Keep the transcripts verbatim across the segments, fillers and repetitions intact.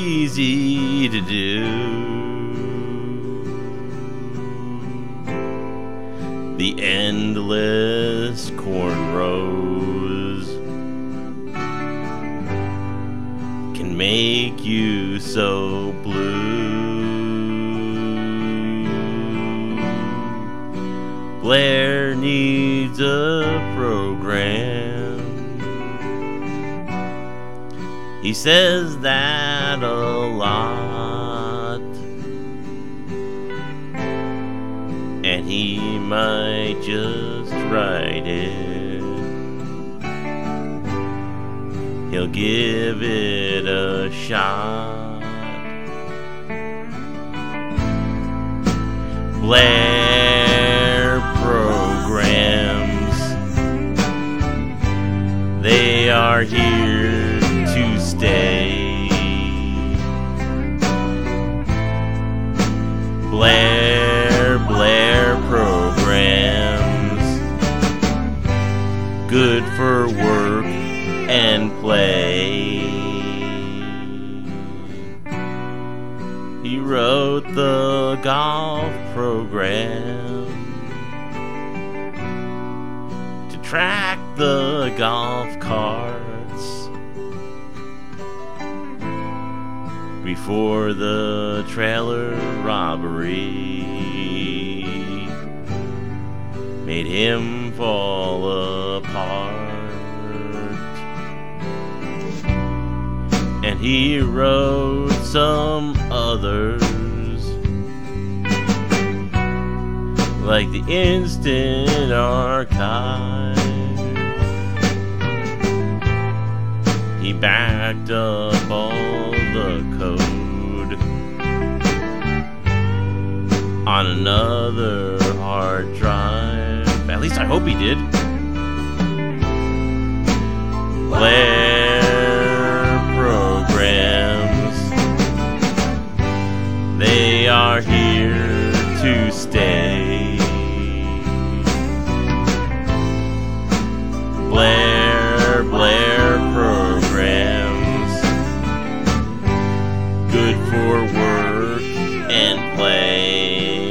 easy to do. The endless cornrows can make you so blue. Blair needs a program. He says that a lot, and he might just write it. He'll give it a shot. Blair programs, they are here to stay. Blair, Blair programs, good for work and play. He wrote the golf program to track the golf carts before the trailer robbery made him fall apart. And he wrote some others, like the Instant Archive. He backed up all the code on another hard drive. At least I hope he did. Blair programs, they are here to stay. Blair, Blair programs, good for work and play.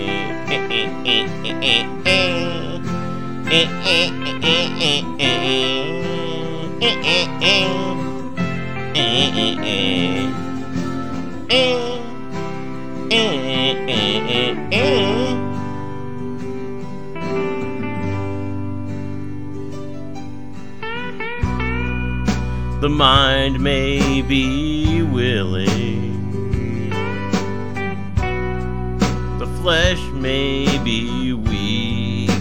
The mind may be willing, the flesh may be weak,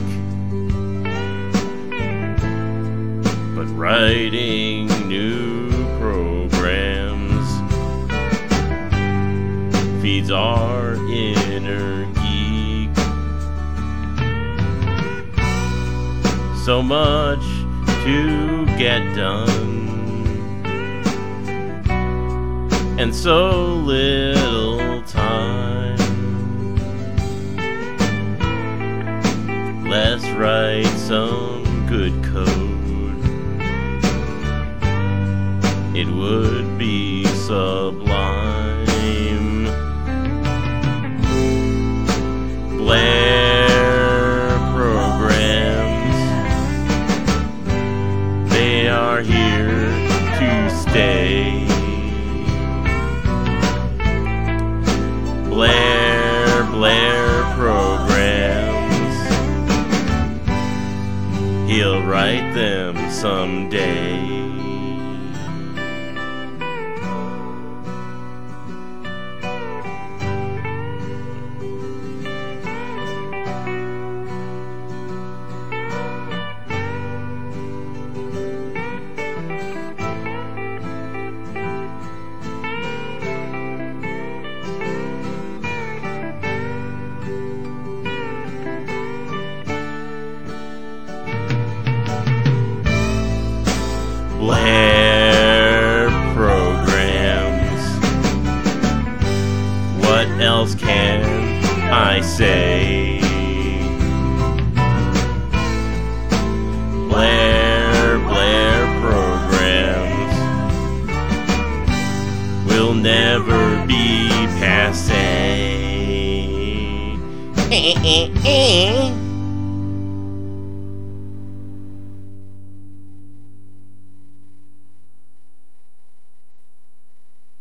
but writing new programs feeds our inner geek. So much to get done, and so little time. Let's write some good code. It would be sublime. Blair programs, they are here to stay. Blair, Blair programs, he'll write them someday. Blair programs, what else can I say? Blair, Blair programs will never eh, eh, eh.